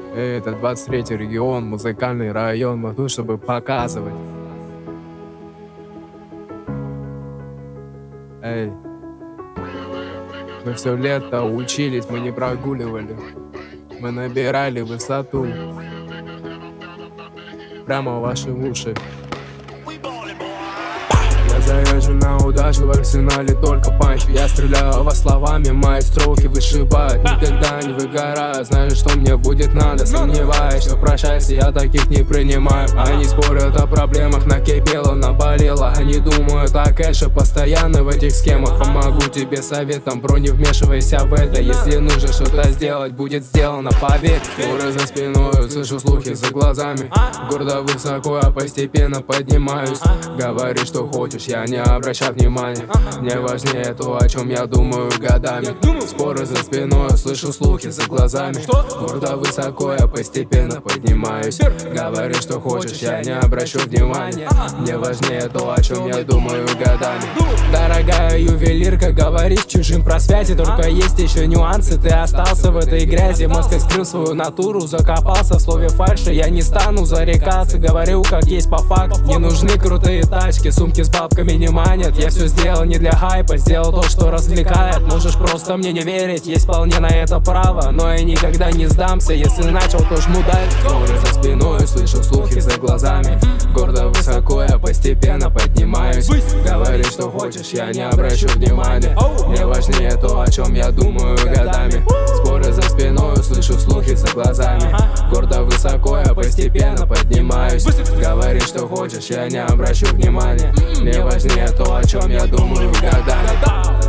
Это 23-й регион, музыкальный район. Мы тут, чтобы показывать. Эй, мы все лето учились, мы не прогуливали. Мы набирали высоту прямо в ваши уши. Я заезжу на удачу, в арсенале только панч. Я стреляю во словами, мои строки вышибают. Никогда не выгораю, знаю, что мне будет надо. Сомневаюсь, что прощайся, я таких не принимаю. Они спорят о проблемах, накипело, наболело. Они думают о кэше, постоянно в этих схемах. Помогу тебе советом, бро, не вмешивайся в это. Если нужно что-то сделать, будет сделано, поверь. Горы за спиной, слышу слухи за глазами. Гордо высоко, я постепенно поднимаюсь. Говори, что хочешь, я не обращаю внимания. Мне важнее то, о чем я думаю годами. Споры за спиной, слышу слухи за глазами. Гордо высоко, я постепенно поднимаюсь. Говори, что хочешь, я не обращу внимания. Мне важнее то, о чем я думаю годами. Дорогая ювелирка, говоришь чужим про связи. Только есть еще нюансы, ты остался в этой грязи. Мозг скрыл свою натуру, закопался в слове фальши. Я не стану зарекаться, говорю как есть по факту. Не нужны крутые тачки, сумки с бабками не манят. Я все сделал не для хайпа, сделал то, что развлекает. Можешь просто мне не верить, есть вполне на это право. Но я никогда не сдамся, если начал, то жму дальше. Горы за спиной, слышу слухи за глазами. Гордо высоко, я постепенно поднимаюсь. Говори, что хочешь, я не обращу внимания. Мне важнее то, о чем я думаю годами. Споры за спиной, слышу слухи за глазами. Гордо высоко, я постепенно поднимаюсь. Говори, что хочешь, я не обращу внимания. Мне важнее то, о чем я думаю годами.